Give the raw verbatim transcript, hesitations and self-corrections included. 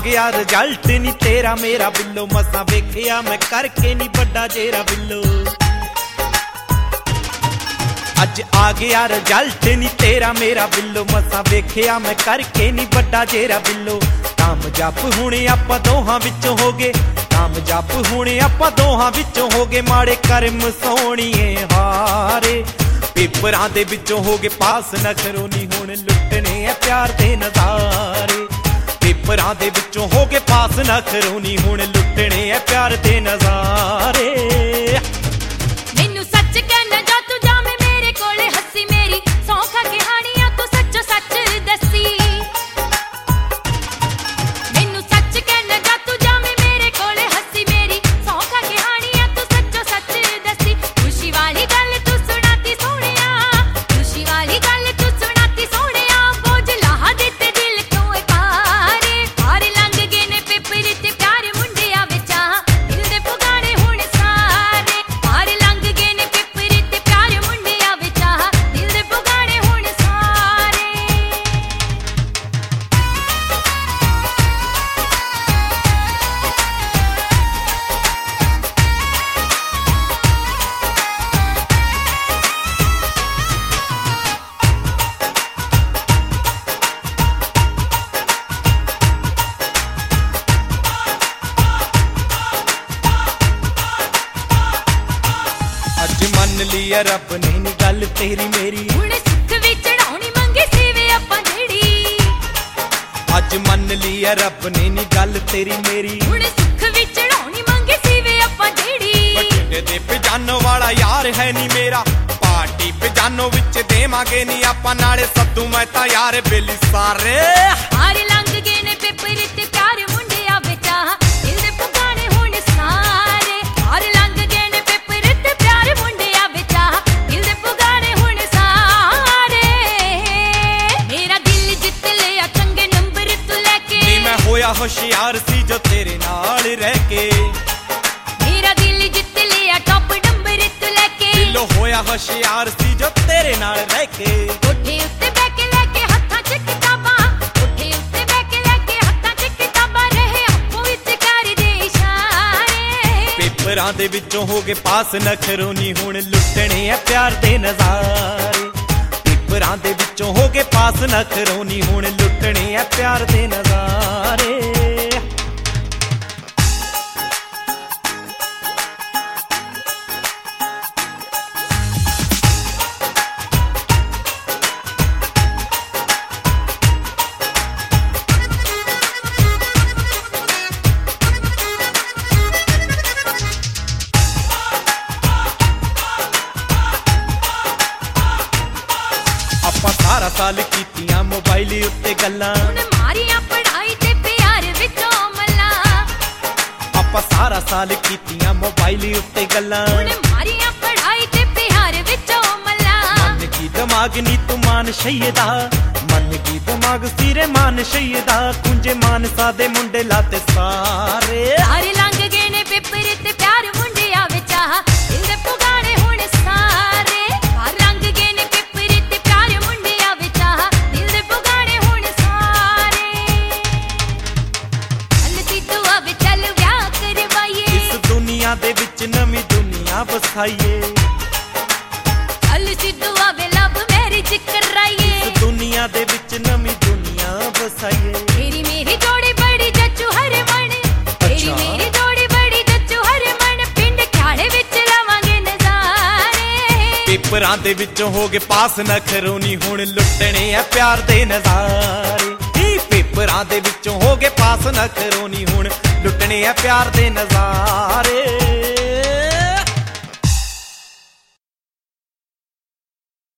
गया रिजल्ट नी तेरा मेरा बिल्लो, मसा वेखिया मैं करके नी बड़ा जेरा बिल्लो। अज आ गया रिजल्ट नी तेरा मेरा बिल्लो, मसा वेखिया मैं करके नी बड़ा जेरा बिल्लो। कामयाब हुणे आपां दोहां विचों हो गए, कामयाब हुणे आपां दोहां विचों हो गए, माड़े कर्म सोहणीए हारे। पेपरां दे विचों हो गए पास, नखरों नी हुण लुटने है प्यार दे नज़ारे। पेपरां दे विचों हो गए पास, नखरों नी हुण लुटने है प्यार दे नज़ारे। मैनू सच कहना जा तू जावे मेरे कोले हसी, मेरी सौखा कहानियां तू सच्चो सच दसी। मैनू सच कहना जा तू जावे मेरे कोले हसी, मेरी सौखा कहानियां तू सच्चो सच दसी। खुशी वाली गल तू सुनाती सोहणिया, खुशी वाली गल तू सुनाती सोहणिया, बोझ लाह दिते दिल तो पारे। पार लंघ गए ने पेपर ते प्यार मुंडिया विचा, दिल दे पुगाने हुण सारे। पार लंघ गए ने पेपर ते प्यार मुंडिया विचा, दिल दे पुगाने हुण सारे। अज मन लिया रब ने नी गल तेरी मेरी, हुण सुख वी चढ़ाउणी मंगे सीवे आपां जेड़ी। अज मन लिया रब ने नी गल तेरी मेरी, हुण सुख वी चढ़ाउणी मंगे सीवे आपां जेड़ी। बठिंडे दे पजानो वाला यार है नी मेरा, पार्टी पजानो विच देवांगे नी आपां, नाले सद्दू मैं तां यार बेली सारे। हार लंघ गए ने पेपर ते प्यार मुंडिया विचा, दिल दे पुगाने हुण सारे। हार लंघ गए ने पेपर ते प्यार मुंडिया विचा, दिल दे पुगाने हुण सारे। मेरा दिल जित लिया चंगे नंबर तू लैके, नी मैं होया होशियार सी जो तेरे नाल रह के। मेरा दिल जित लिया टॉप नंबर तू लैके, दिलों होया होशियार सी जो तेरे नाल रह के। कोठे उत्ते बैठ के लैके हत्थां च किताबां, कोठे उत्ते बैठ के लैके हत्थां च किताबां, रहे आपो विच कर दे इशारे। पेपरां दे विचों हो गए पास, नखरों नी हुण लुटने है प्यार दे नज़ारे। पेपरां दे विचों हो गए पास, नखरों नी हुण लुटने है प्यार दे नज़ारे। ਆਪਾਂ ਸਾਰਾ ਸਾਲ ਕੀਤੀਆਂ ਮੋਬਾਈਲ ਉੱਤੇ ਗੱਲਾਂ, हुण मारियां पढ़ाई ते प्यार विचों मल्लां। ਆਪਾਂ ਸਾਰਾ ਸਾਲ ਕੀਤੀਆਂ ਮੋਬਾਈਲ ਉੱਤੇ ਗੱਲਾਂ। हुण मारियां पढ़ाई ते प्यार विचों मल्लां। मन की दिमाग नी तू मान शहीदा, मन की दिमाग सिरे मान शहीदा, कुंजे मानसा दे मुंडे लाते सारे। हार लंघ गए ने पेपर ते प्यार मुंडिया विचा, दिल दे पुगाने हुण सारे। हार लंघ गए ने पेपर ते प्यार मुंडिया विचा, दिल दे पुगाने हुण सारे। चल सिद्धू अब चल विआह करवाइए, इस दुनिया दे विच नवीं दुनिया वसाइए। चल सिद्धू अब लव मैरिज कराइए, इस दुनिया दे विच नवीं दुनिया वसाइए। तेरी मेरी जोड़ी बड़ी जच्चू हर मन, तेरी अच्छा। मेरी जोड़ी बड़ी जच्चू हर मन, पिंड ख्याले विच लवांगे नज़ारे। पेपरां दे विचों हो गए पास, नखरों नी हुण लुटने है प्यार दे नज़ारे। ई पेपरां दे विचों हो गए पास, नखरों नी हुण लुटने है प्यार दे नज़ारे।